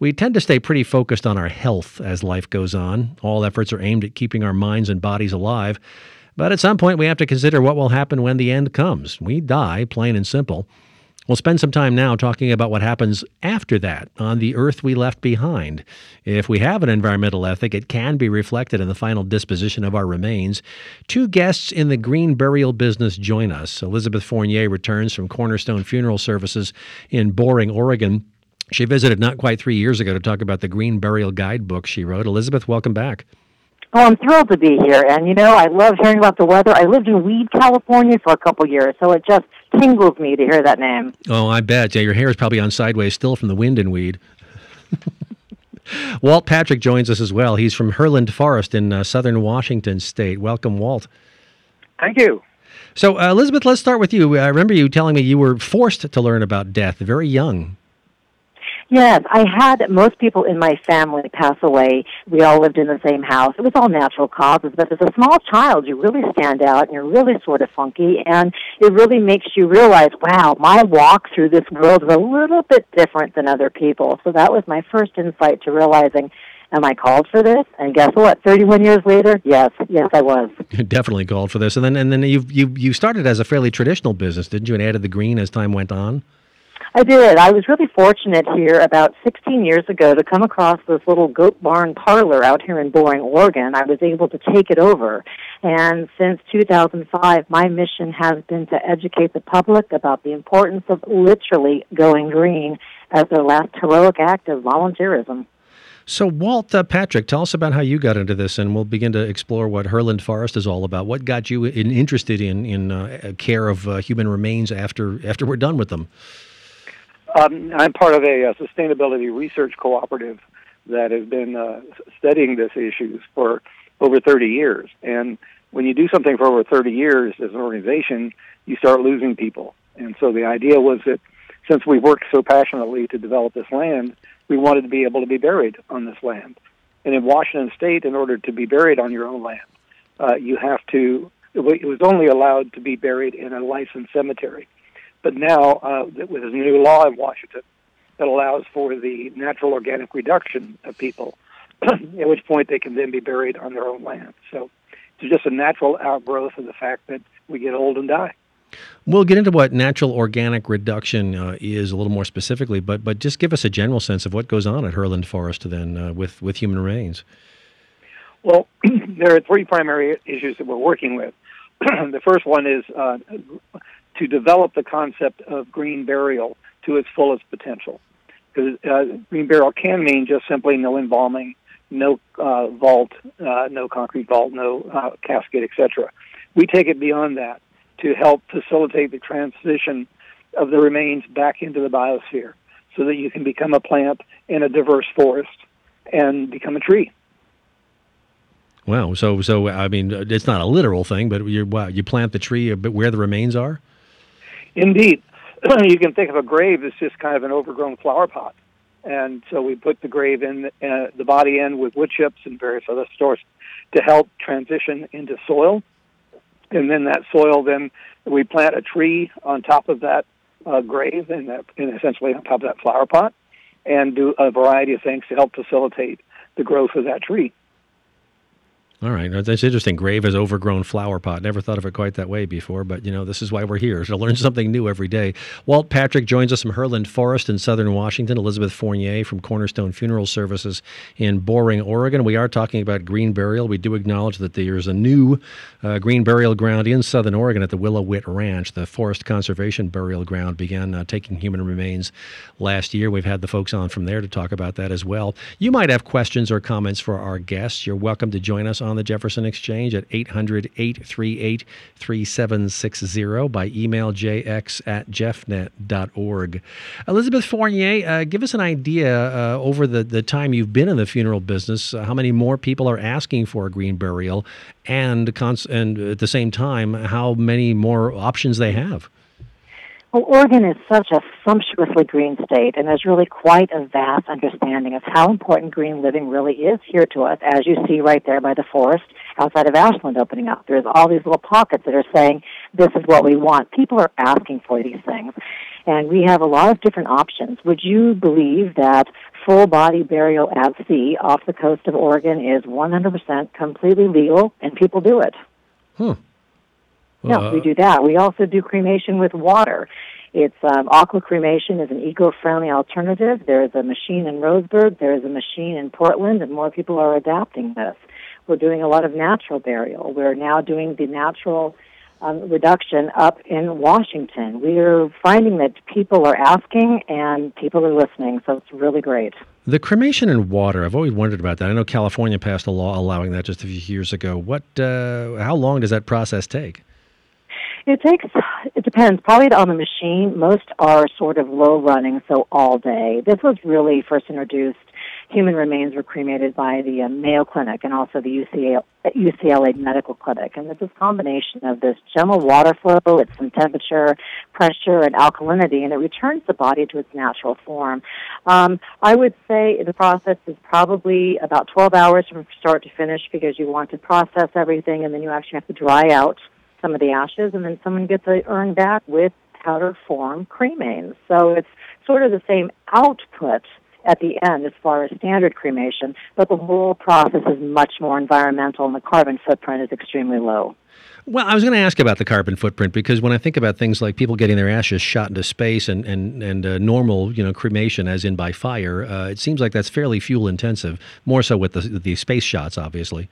We tend to stay pretty focused on our health as life goes on. All efforts are aimed at keeping our minds and bodies alive. But at some point, we have to consider what will happen when the end comes. We die, plain and simple. We'll spend some time now talking about what happens after that on the earth we left behind. If we have an environmental ethic, it can be reflected in the final disposition of our remains. Two guests in the green burial business join us. Elizabeth Fournier returns from Cornerstone Funeral Services in Boring, Oregon. She visited not quite 3 years ago to talk about the Green Burial Guidebook she wrote. Elizabeth, welcome back. Oh, I'm thrilled to be here. And, I love hearing about the weather. I lived in Weed, California for a couple years, so it just tingles me to hear that name. Oh, I bet. Yeah, your hair is probably on sideways still from the wind in Weed. Walt Patrick joins us as well. He's from Herland Forest in southern Washington State. Welcome, Walt. Thank you. So, Elizabeth, let's start with you. I remember you telling me you were forced to learn about death very young. Yes, I had most people in my family pass away. We all lived in the same house. It was all natural causes, but as a small child, you really stand out and you're really sort of funky, and it really makes you realize, wow, my walk through this world is a little bit different than other people. So that was my first insight to realizing, am I called for this? And guess what? 31 years later, yes, I was. Definitely called for this. And then you started as a fairly traditional business, didn't you, and added the green as time went on? I did. I was really fortunate here about 16 years ago to come across this little goat barn parlor out here in Boring, Oregon. I was able to take it over. And since 2005, my mission has been to educate the public about the importance of literally going green as their last heroic act of volunteerism. So, Walt Patrick, tell us about how you got into this, and we'll begin to explore what Herland Forest is all about. What got you interested in care of human remains after we're done with them? I'm part of a sustainability research cooperative that has been studying these issues for over 30 years. And when you do something for over 30 years as an organization, you start losing people. And so the idea was that since we worked so passionately to develop this land, we wanted to be able to be buried on this land. And in Washington State, in order to be buried on your own land, it was only allowed to be buried in a licensed cemetery. But now, with a new law in Washington that allows for the natural organic reduction of people, at which point they can then be buried on their own land. So it's just a natural outgrowth of the fact that we get old and die. We'll get into what natural organic reduction is a little more specifically, but just give us a general sense of what goes on at Herland Forest then with human remains. Well, there are three primary issues that we're working with. The first one is to develop the concept of green burial to its fullest potential. Because green burial can mean just simply no embalming, no vault, no concrete vault, no casket, etc. We take it beyond that to help facilitate the transition of the remains back into the biosphere so that you can become a plant in a diverse forest and become a tree. Wow. So I mean, it's not a literal thing, but you plant the tree where the remains are? Indeed. You can think of a grave as just kind of an overgrown flower pot. And so we put the grave in, the body in with wood chips and various other stores to help transition into soil. And then that soil, then we plant a tree on top of that grave and essentially on top of that flower pot and do a variety of things to help facilitate the growth of that tree. All right. That's interesting. Grave as overgrown flower pot. Never thought of it quite that way before, but, this is why we're here, to learn something new every day. Walt Patrick joins us from Herland Forest in southern Washington. Elizabeth Fournier from Cornerstone Funeral Services in Boring, Oregon. We are talking about green burial. We do acknowledge that there's a new green burial ground in southern Oregon at the Willow-Witt Ranch. The Forest Conservation Burial Ground began taking human remains last year. We've had the folks on from there to talk about that as well. You might have questions or comments for our guests. You're welcome to join us on the Jefferson Exchange at 800-838-3760 by email jx@jeffnet.org. Elizabeth Fournier, give us an idea over the time you've been in the funeral business, how many more people are asking for a green burial, and at the same time, how many more options they have. Well, Oregon is such a sumptuously green state, and there's really quite a vast understanding of how important green living really is here to us, as you see right there by the forest outside of Ashland opening up. There's all these little pockets that are saying, this is what we want. People are asking for these things. And we have a lot of different options. Would you believe that full-body burial at sea off the coast of Oregon is 100% completely legal, and people do it? Yeah, we do that. We also do cremation with water. It's aqua cremation is an eco-friendly alternative. There is a machine in Roseburg. There is a machine in Portland, and more people are adapting this. We're doing a lot of natural burial. We're now doing the natural reduction up in Washington. We're finding that people are asking and people are listening, so it's really great. The cremation in water, I've always wondered about that. I know California passed a law allowing that just a few years ago. How long does that process take? It depends, probably on the machine. Most are sort of low running, so all day. This was really first introduced. Human remains were cremated by the Mayo Clinic and also the UCLA Medical Clinic. And it's this combination of this gentle water flow, it's some temperature, pressure, and alkalinity, and it returns the body to its natural form. I would say the process is probably about 12 hours from start to finish because you want to process everything, and then you actually have to dry out some of the ashes, and then someone gets an urn back with powder form cremains. So it's sort of the same output at the end as far as standard cremation, but the whole process is much more environmental, and the carbon footprint is extremely low. Well, I was going to ask about the carbon footprint because when I think about things like people getting their ashes shot into space and normal, cremation, as in by fire, it seems like that's fairly fuel intensive. More so with the space shots, obviously.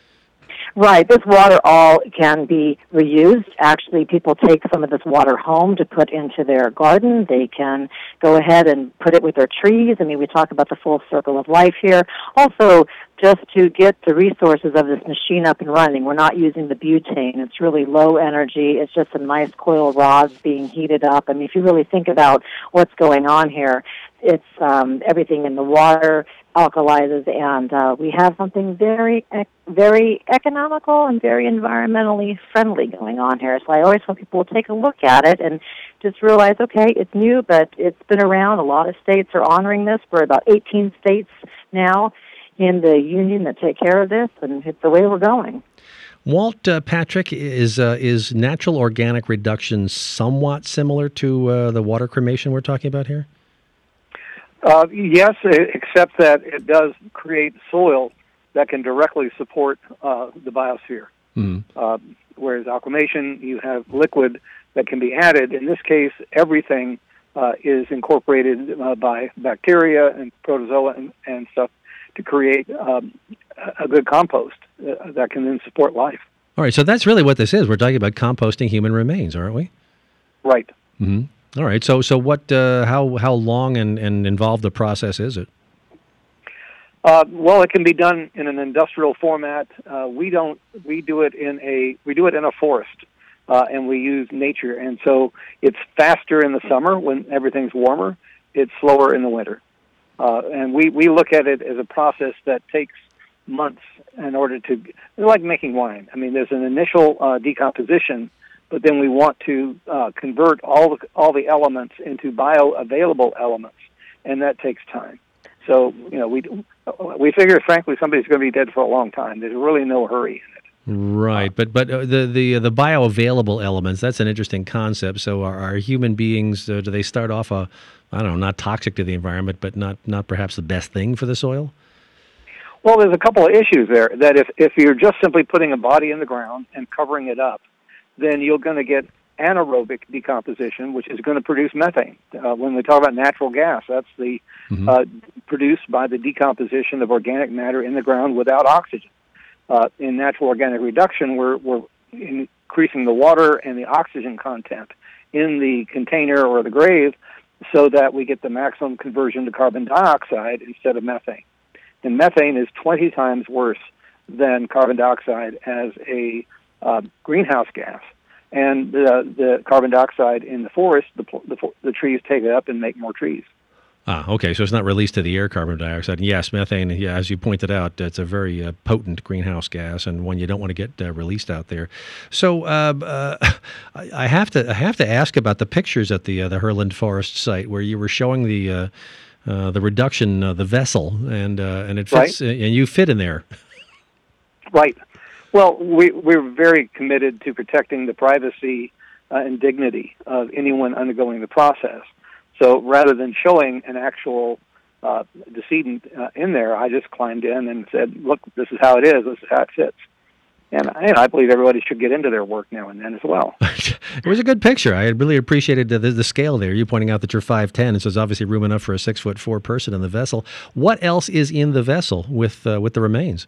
Right. This water all can be reused. Actually, people take some of this water home to put into their garden. They can go ahead and put it with their trees. I mean, we talk about the full circle of life here. Also, just to get the resources of this machine up and running, we're not using the butane. It's really low energy. It's just some nice coil rods being heated up. I mean, if you really think about what's going on here, it's everything in the water alkalizes, and we have something very, very economical and very environmentally friendly going on here. So I always want people to take a look at it and just realize, okay, it's new, but it's been around. A lot of states are honoring this. We're about 18 states now in the union that take care of this, and it's the way we're going. Walt, Patrick, is natural organic reduction somewhat similar to the water cremation we're talking about here? Yes, except that it does create soil that can directly support the biosphere. Mm-hmm. Whereas aquamation, you have liquid that can be added. In this case, everything is incorporated by bacteria and protozoa and stuff to create a good compost that can then support life. All right, so that's really what this is. We're talking about composting human remains, aren't we? Right. Mm-hmm. All right. So what? How long and involved the process is it? Well, it can be done in an industrial format. We do it in a forest, and we use nature, and so it's faster in the summer when everything's warmer. It's slower in the winter, and we look at it as a process that takes months in order to. It's like making wine. I mean, there's an initial decomposition. But then we want to convert all the elements into bioavailable elements, and that takes time. So we figure, frankly, somebody's going to be dead for a long time. There's really no hurry in it. Right, but the bioavailable elements, that's an interesting concept. So are human beings? Do they start off not toxic to the environment, but not perhaps the best thing for the soil? Well, there's a couple of issues there. That if you're just simply putting a body in the ground and covering it up, then you're going to get anaerobic decomposition, which is going to produce methane. When we talk about natural gas, that's the produced by the decomposition of organic matter in the ground without oxygen. In natural organic reduction, we're increasing the water and the oxygen content in the container or the grave so that we get the maximum conversion to carbon dioxide instead of methane. And methane is 20 times worse than carbon dioxide as a greenhouse gas, and the carbon dioxide in the forest, the trees take it up and make more trees. Okay, so it's not released to the air, carbon dioxide. Yes, methane, as you pointed out, it's a very potent greenhouse gas and one you don't want to get released out there. So I have to ask about the pictures at the Herland Forest site where you were showing the reduction, the vessel, and it fits, right. And you fit in there. Right. Well, we're very committed to protecting the privacy and dignity of anyone undergoing the process. So rather than showing an actual decedent in there, I just climbed in and said, look, this is how it is, this is how it fits. And I believe everybody should get into their work now and then as well. It was a good picture. I really appreciated the scale there. You pointing out that you're 5'10", and so there's obviously room enough for a 6'4" person in the vessel. What else is in the vessel with the remains?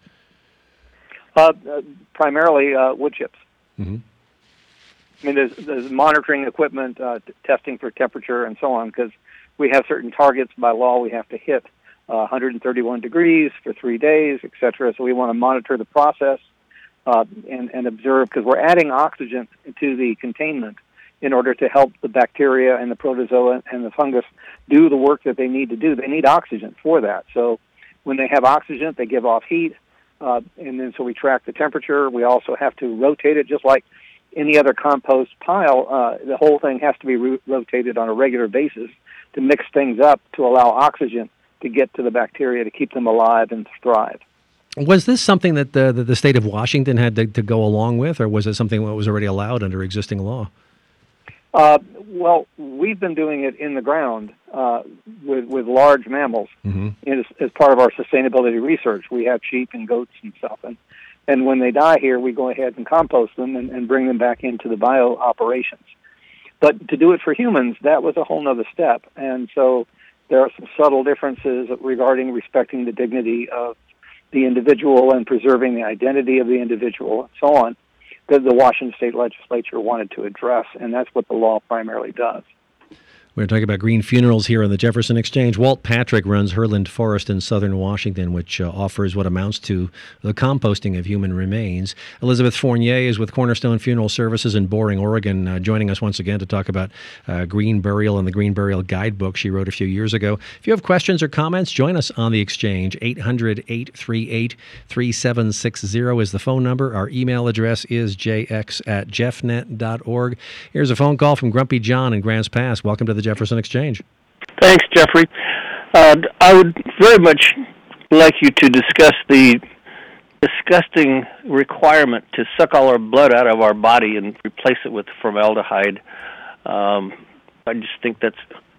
Primarily wood chips. Mm-hmm. I mean, there's monitoring equipment, testing for temperature and so on, because we have certain targets by law we have to hit, 131 degrees for 3 days, et cetera. So we want to monitor the process and observe, because we're adding oxygen to the containment in order to help the bacteria and the protozoa and the fungus do the work that they need to do. They need oxygen for that. So when they have oxygen, they give off heat, and then so we track the temperature. We also have to rotate it, just like any other compost pile. The whole thing has to be rotated on a regular basis to mix things up to allow oxygen to get to the bacteria to keep them alive and thrive. Was this something that the state of Washington had to go along with, or was it something that was already allowed under existing law? Well, we've been doing it in the ground with large mammals as part of our sustainability research. We have sheep and goats and stuff, and when they die here, we go ahead and compost them and bring them back into the bio operations. But to do it for humans, that was a whole other step, and so there are some subtle differences regarding respecting the dignity of the individual and preserving the identity of the individual and so on that the Washington State Legislature wanted to address, and that's what the law primarily does. We're talking about green funerals here on the Jefferson Exchange. Walt Patrick runs Herland Forest in southern Washington, which offers what amounts to the composting of human remains. Elizabeth Fournier is with Cornerstone Funeral Services in Boring, Oregon, joining us once again to talk about green burial and the Green Burial Guidebook she wrote a few years ago. If you have questions or comments, join us on the Exchange. 800-838-3760 is the phone number. Our email address is jx@jeffnet.org. Here's a phone call from Grumpy John in Grants Pass. Welcome to the Jefferson Exchange. Thanks, Jeffrey. I would very much like you to discuss the disgusting requirement to suck all our blood out of our body and replace it with formaldehyde. I just think that's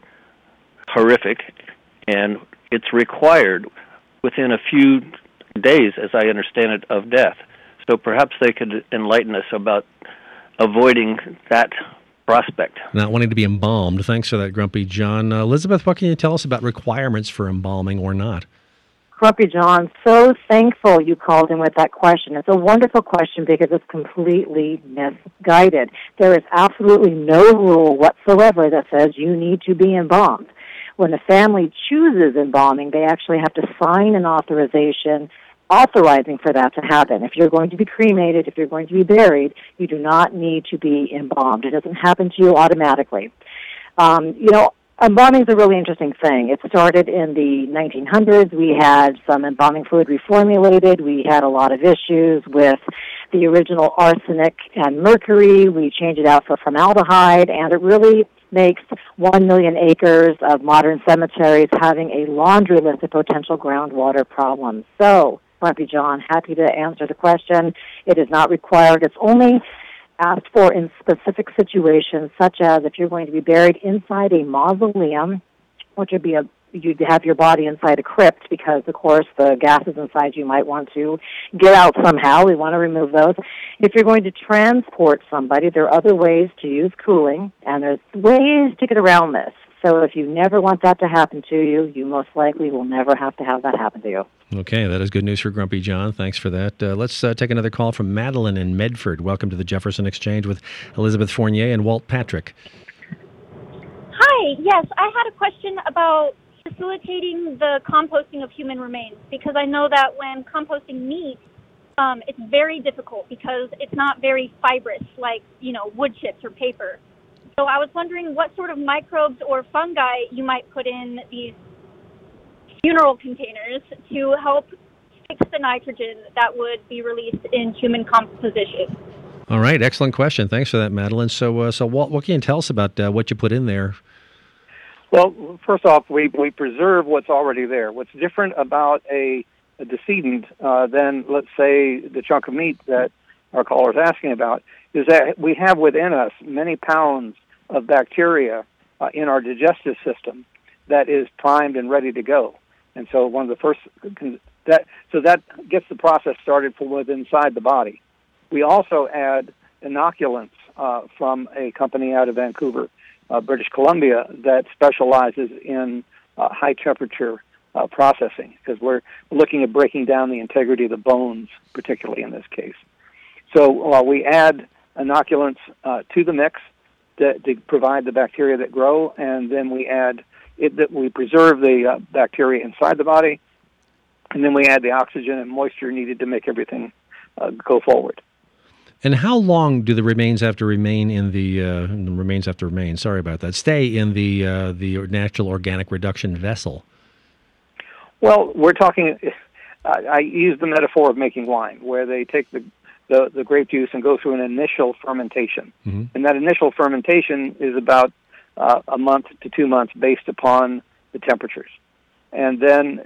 horrific, and it's required within a few days, as I understand it, of death. So perhaps they could enlighten us about avoiding that prospect. Not wanting to be embalmed. Thanks for that, Grumpy John. Elizabeth, what can you tell us about requirements for embalming or not? Grumpy John, so thankful you called in with that question. It's a wonderful question because it's completely misguided. There is absolutely no rule whatsoever that says you need to be embalmed. When a family chooses embalming, they actually have to sign an authorization authorizing for that to happen. If you're going to be cremated, if you're going to be buried, you do not need to be embalmed. It doesn't happen to you automatically. Embalming is a really interesting thing. It started in the 1900s. We had some embalming fluid reformulated. We had a lot of issues with the original arsenic and mercury. We changed it out for formaldehyde, and it really makes 1 million acres of modern cemeteries having a laundry list of potential groundwater problems. So, Grumpy John, happy to answer the question. It is not required. It's only asked for in specific situations, such as if you're going to be buried inside a mausoleum, which would be you'd have your body inside a crypt because, of course, the gases inside you might want to get out somehow. We want to remove those. If you're going to transport somebody, there are other ways to use cooling, and there's ways to get around this. So if you never want that to happen to you, you most likely will never have to have that happen to you. Okay, that is good news for Grumpy John. Thanks for that. Let's take another call from Madeline in Medford. Welcome to the Jefferson Exchange with Elizabeth Fournier and Walt Patrick. Hi, yes, I had a question about facilitating the composting of human remains, because I know that when composting meat, it's very difficult because it's not very fibrous like, wood chips or paper. So I was wondering what sort of microbes or fungi you might put in these funeral containers to help fix the nitrogen that would be released in human composition. All right, excellent question. Thanks for that, Madeline. So Walt, what can you tell us about what you put in there? Well, first off, we preserve what's already there. What's different about a decedent than, let's say, the chunk of meat that our caller is asking about, is that we have within us many pounds of bacteria in our digestive system that is primed and ready to go. And so one of the first that gets the process started from within inside the body. We also add inoculants from a company out of Vancouver, British Columbia, that specializes in high temperature processing, because we're looking at breaking down the integrity of the bones, particularly in this case. So we add inoculants to the mix to provide the bacteria that grow, and then we add that we preserve the bacteria inside the body, and then we add the oxygen and moisture needed to make everything go forward. And how long do the remains have to remain in Sorry about that. Stay in the natural organic reduction vessel? Well, we're talking. I use the metaphor of making wine, where they take the grape juice and go through an initial fermentation, and that initial fermentation is about a month to 2 months based upon the temperatures, and then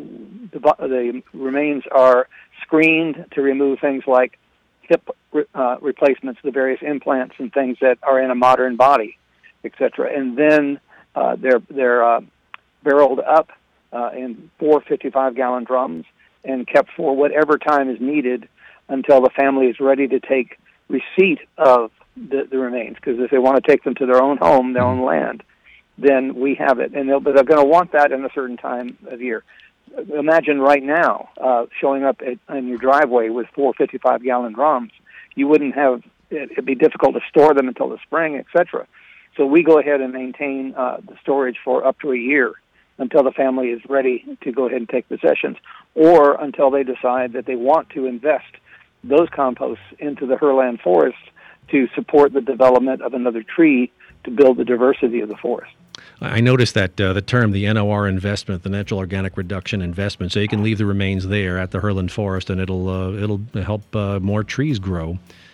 the remains are screened to remove things like hip replacements, the various implants and things that are in a modern body, etc. And then they're barreled up in 4 55-gallon drums and kept for whatever time is needed until the family is ready to take receipt of the remains. Because if they want to take them to their own home, their own land, then we have it. But they're going to want that in a certain time of year. Imagine right now showing up in your driveway with 4 55-gallon drums. You wouldn't have, it'd be difficult to store them until the spring, etc. So we go ahead and maintain the storage for up to a year until the family is ready to go ahead and take possessions, or until they decide that they want to invest those composts into the Herland forest to support the development of another tree to build the diversity of the forest. I noticed that the term, the NOR investment, the natural organic reduction investment, so you can leave the remains there at the Herland Forest, and it'll help more trees grow.